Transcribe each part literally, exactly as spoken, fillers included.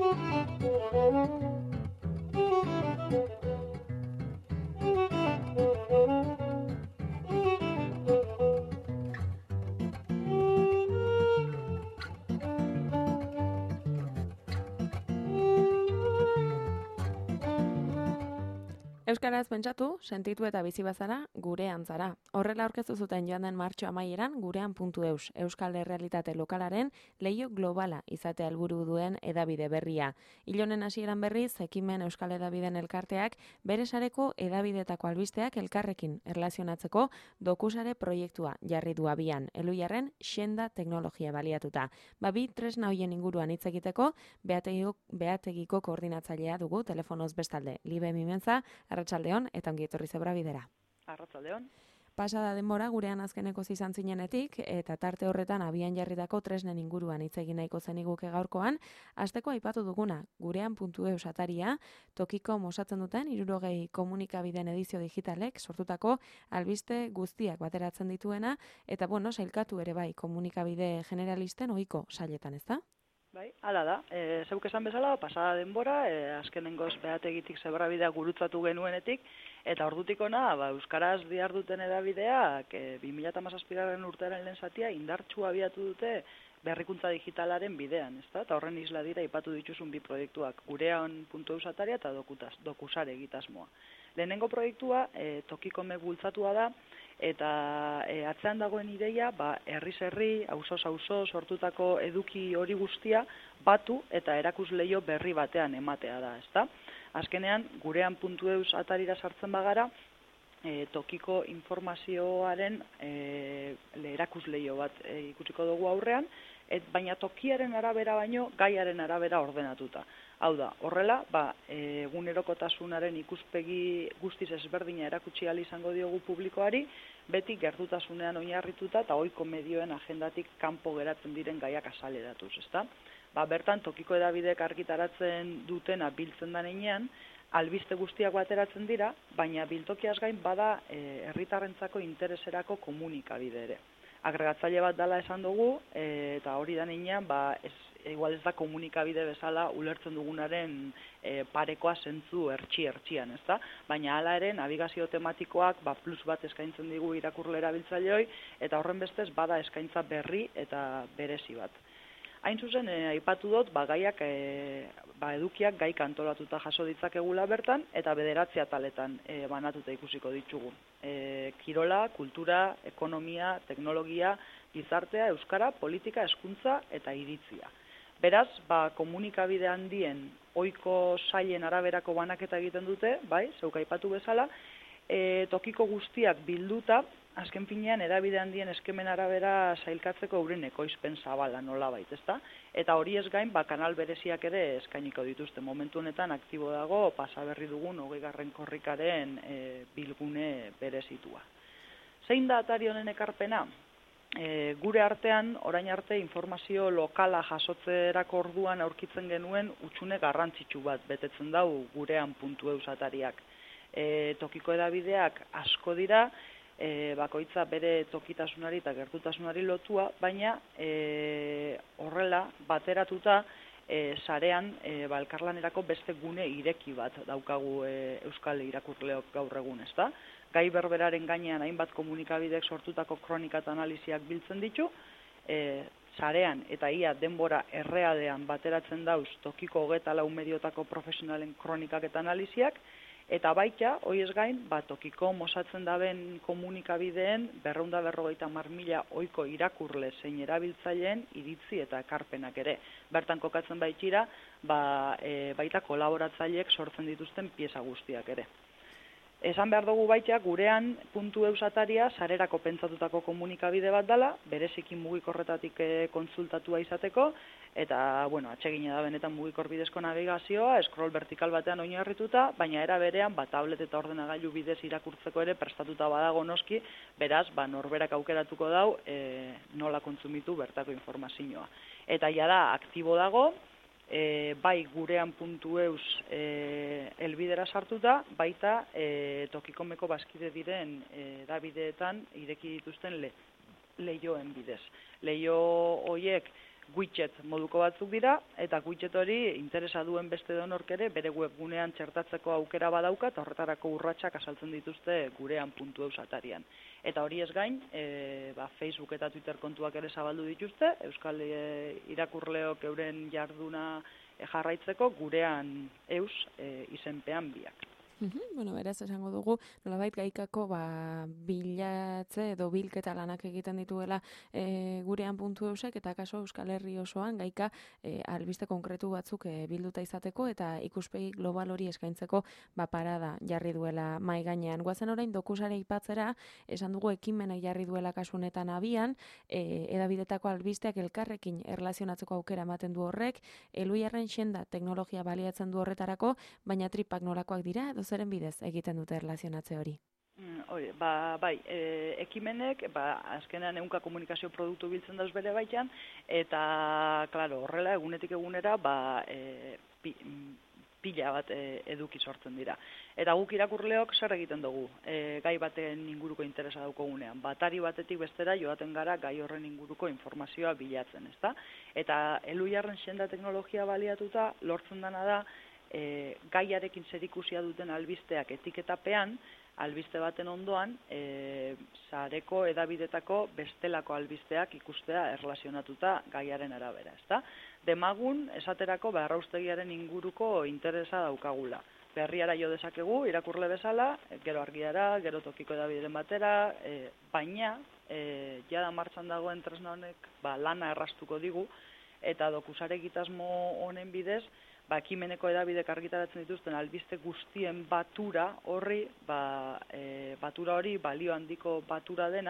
Euskaraz pentsatu, sentitu eta bizi bazara, gurean zara. Horrela aurkeztu zuten joan den martxo amaieran gurean puntu eus, Euskal Errealitate lokalaren leiho globala izatea helburu duen edabide berria. Ilonen hasieran berriz, ekimen Euskal Edabideen elkarteak bere sareko edabidetako albisteak elkarrekin erlazionatzeko dokusare proiektua jarri du abian, Eluiarren xenda teknologia baliatuta. Babi tresna hoien inguruan hitz egiteko, behategiko, behategiko koordinatzailea dugu telefonoz bestalde, Libe Mimenza, Arratsaldeon eta ongi etorri zebra bidera. Arratsaldeon. Pasada denbora gurean azkeneko izan zinenetik eta tarte horretan abian jarritako tresnen inguruan hitz egin nahiko zeniguke gaurkoan, hasteko aipatu duguna, gurean puntu eus ataria, tokiko osatzen duten hirurogei komunikabideen edizio digitalek sortutako albiste guztiak bateratzen dituena eta bueno, sailkatu ere bai komunikabide generalisten ohiko sailetan, ezta? Bai, hala da. E, zeuk esan bezala, pasada denbora, e, azkenengoz behategitik zebrabidea gurutzatu genuenetik, eta ordutik ona, ba, Euskaraz diharduten edabideak, e, bi mila hamazazpigarren urtearen lehen zatia indartsu abiatu dute berrikuntza digitalaren bidean, ezta? Eta horren isla dira ipatu dituzun bi proiektuak, gurean puntu eus ataria eta dokutaz, dokusare egitasmoa. Lehenengo proiektua, e, tokikome bultzatua da, eta e, atzean dagoen ideia, ba, herriz herri, auzoz auzo sortutako eduki hori guztia batu eta erakusleio berri batean ematea da, ezta? Azkenean, gurean puntu eus atarira sartzen bagara, e, tokiko informazioaren e, erakusleio bat e, ikusiko dugu aurrean, et, baina tokiaren arabera baino gaiaren arabera ordenatuta. Hau da, horrela, ba, egunerokotasunaren ikuspegi guztiz ezberdina erakutsi ahal izango diogu publikoari, beti gertutasunean oinarrituta eta ohiko medioen agendatik kanpo geratzen diren gaiak azaleratuz, ezta? Ba, bertan tokiko edabideek argitaratzen dutena biltzen da heinean, albiste guztiak bateratzen dira, baina biltokiaz gain bada e, herritarrentzako intereserako komunikabide ere. Agregatzaile bat dela esan dugu, e, eta hori da heinean, ba, ez, igual ez da komunikabide bezala ulertzen dugunaren e, parekoa zentzu ertxi-ertxian, ezta? Baina hala ere, navigazio tematikoak ba, plus bat eskaintzen digu irakurle erabiltzaileoi, eta horren bestez bada eskaintza berri eta berezi bat. Hain zuzen, e, aipatu dut, ba, gaiak, e, ba, edukiak gai kantolatuta jaso ditzakegula bertan, eta bederatzi ataletan e, banatuta ikusiko ditugu. E, kirola, kultura, ekonomia, teknologia, gizartea, euskara, politika, hezkuntza eta iritzia. Beraz, ba, komunikabide handien ohiko sailen araberako banaketa egiten dute, bai, zeuk aipatu bezala, e, tokiko guztiak bilduta, azken finean edabide handien eskemen arabera sailkatzeko euren ekoizpen zabala nolabait, ezta? Eta hori ez gain, ba, kanal bereziak ere eskainiko dituzte. Momentu honetan aktibo dago pasaberri dugun hogeigarren korrikaren e, bilgune berezitua. Zein da atari honen ekarpena? E, gure artean, orain arte, informazio lokala jasotzerako orduan aurkitzen genuen utxune garrantzitsu bat betetzen dau gurean puntu eus atariak. E, tokiko edabideak asko dira, e, bakoitza bere tokitasunari eta gertutasunari lotua, baina e, horrela bateratuta e, sarean e, ba, elkarlanerako beste gune ireki bat daukagu e, euskal irakurleok gaur egun, ezta? Gai berberaren gainean hainbat komunikabidek sortutako kronika eta analiziak biltzen ditu, e, sarean eta ia denbora errealean bateratzen dauz tokiko hogeta lau mediotako profesionalen kronikak eta analiziak, eta baita, hoiez gain, ba, tokiko mosatzen daben komunikabideen berreunda berrogeita hamar mila ohiko irakurle zein erabiltzaileen iritzi eta ekarpenak ere. Bertan kokatzen baitira, ba, e, baita kolaboratzaileek sortzen dituzten pieza guztiak ere. Esan behar dugu baita, gurean puntu eus ataria sarerako pentsatutako komunikabide bat dela, bereziki mugikorretatik e, kontsultatua izateko, eta, bueno, atsegina da benetan mugikor bidezko navigazioa, scroll vertikal batean oinarrituta, baina era berean, ba, tablet eta ordenagailu bidez irakurtzeko ere prestatuta badago noski, beraz, ba, norberak aukeratuko dau e, nola kontsumitu bertako informazioa. Eta jada, aktibo dago, E, bai gurean puntu eus e, elbidera sartuta, baita e, tokikomeko bazkide diren edabideetan ireki dituzten le, lehioen bidez. Lehio horiek widget moduko batzuk dira, eta widget hori interesa duen beste donork ere bere webgunean txertatzeko aukera badauka, eta horretarako urratsak azaltzen dituzte gurean puntu eus atarian. Eta hori ez gain, e, ba, Facebook eta Twitter kontuak ere zabaldu dituzte, Euskal e, irakurleok euren jarduna e, jarraitzeko gurean eus e, izenpean biak. Uhum, bueno, beraz, esango dugu, nolabait gaikako ba, bilatze edo bilketa lanak egiten dituela e, gurean puntu eusek, eta kaso Euskal Herri osoan gaika e, albiste konkretu batzuk e, bilduta izateko, eta ikuspegi global hori eskaintzeko ba, parada jarri duela mai gainean. Guazen orain dokusare ipatzera, esan dugu ekimenek jarri duela kasunetan abian, e, edabidetako albisteak elkarrekin erlazionatzeko aukera ematen du horrek, Eluiarren xenda teknologia baliatzen du horretarako, baina tripak nolakoak dira, edo zeren bidez egiten dute erlazionatze hori? Mm, hori, ba, bai, e, ekimenek, ba, azkenean ehunka komunikazio produktu biltzen dauz bere baitan, eta, klaro, horrela, egunetik egunera, ba, e, pi, pila bat e, eduki sortzen dira. Eta guk irakurleok zer egiten dugu, e, gai baten inguruko interesa daukogunean. Batari batetik bestera joaten gara gai horren inguruko informazioa bilatzen, ezta? Eta Eluiarren xenda teknologia baliatuta lortzen dana da, E, gaiarekin zerikusia duten albisteak etiketapean, albiste baten ondoan, e, sareko edabidetako bestelako albisteak ikustea erlazionatuta gaiaren arabera, ezta? Demagun, esaterako, ba, erraustegiaren inguruko interesa daukagula. Berriara jo dezakegu, irakurle bezala, gero argiara, gero tokiko edabideren batera, e, baina, e, jada martxan dagoen tresna honek, ba, lana erraztuko digu, eta dokusare egitasmo honen bidez, ba, ekimeneko edabidek argitaratzen dituzten albiste guztien batura horri, ba, e, batura hori balio handiko batura dena,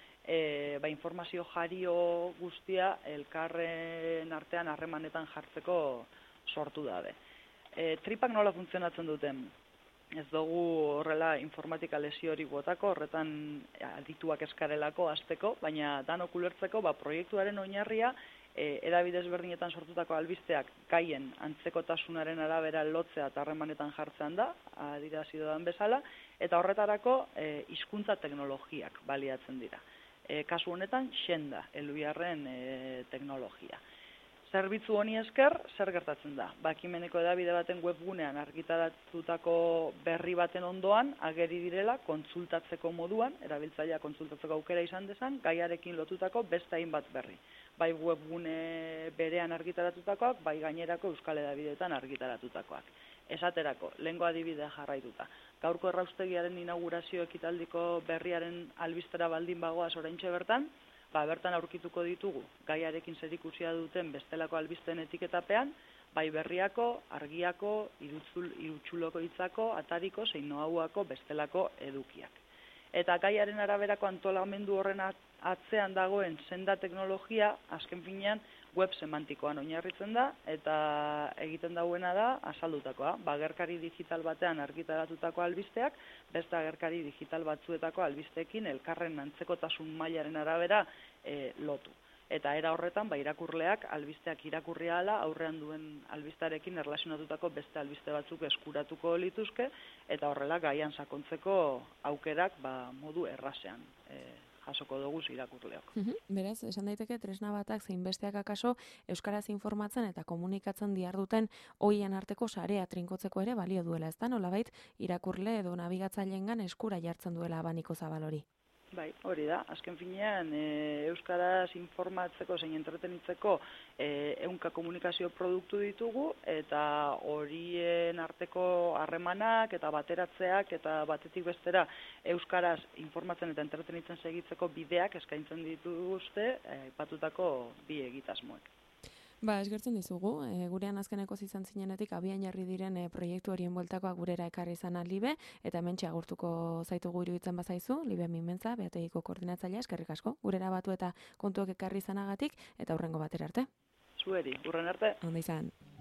e, ba, informazio jario guztia elkarren artean harremanetan jartzeko sortu dabe. E, tripak nola funtzionatzen duten? Ez dugu horrela informatika lesio hori botako, horretan adituak eskarelako hasteko, baina danok ulertzeko, ba, proiektuaren oinarria E, edabide ezberdinetan sortutako albisteak gaien antzekotasunaren arabera lotzea eta harremanetan jartzean da, adierazi dodan bezala, eta horretarako e, hizkuntza teknologiak baliatzen dira. E, kasu honetan, xenda, Eluiarren e, teknologia. Zerbitzu honi esker, zer gertatzen da? Ba, ekimeneko edabide baten webgunean argitaratutako berri baten ondoan, ageri direla kontsultatzeko moduan, erabiltzailea kontsultatzeko aukera izan dezan, gaiarekin lotutako beste hainbat berri. Bai webgune berean argitaratutakoak, bai gainerako euskal edabideetan argitaratutakoak. Esaterako, lehengo adibidea jarraituta. Gaurko erraustegiaren inaugurazio ekitaldiko berriaren albistera baldin bagoaz oraintxe bertan, ba, bertan aurkituko ditugu gaiarekin zerikusia duten bestelako albisteen etiketapean, bai berriako, argiako, irutzul, irutxuloko hitzako, atariko, zein noauako bestelako edukiak. Eta gaiaren araberako antolamendu horren atzean dagoen senda teknologia, azken finean, web semantikoan oinarritzen da, eta egiten dauena da, azaldutakoa. Ba, agerkari digital batean argitaratutako albisteak, beste agerkari digital batzuetako albisteekin elkarren antzekotasun mailaren arabera e, lotu. Eta era horretan, ba, irakurleak albisteak irakurri ahala, aurrean duen albistarekin erlazionatutako beste albiste batzuk eskuratuko lituzke, eta horrela gaian sakontzeko aukerak ba, modu errazean e, jasoko dugu irakurleok. Uhum, beraz, esan daiteke tresna batak zein besteak akaso euskaraz informatzen eta komunikatzen diharduten hoien arteko sarea trinkotzeko ere balio duela, ez da nolabait irakurle edo nabigatzaileengan eskura jartzen duela abaniko zabal hori. Bai, hori da. Azken finean, e, euskaraz informatzeko zein entretenitzeko e, ehunka komunikazio produktu ditugu, eta horien arteko harremanak eta bateratzeak eta batetik bestera euskaraz informatzen eta entretenitzen segitzeko bideak eskaintzen dituzte aipatutako bi egitasmoek. Ba, esgertzen dizugu, e, gurean azkeneko izan zinenetik abian jarri diren e, proiektu horien bueltakoak gurera ekarri izana Libe, eta hementxe agurtuko zaitugu iruditzen bazaizu, Libe Mimentza, Beategiko koordinatzailea, eskerrik asko, gurera batu eta kontuak ekarri izanagatik, eta hurrengo batera arte. Zueri, hurren arte. Onda izan.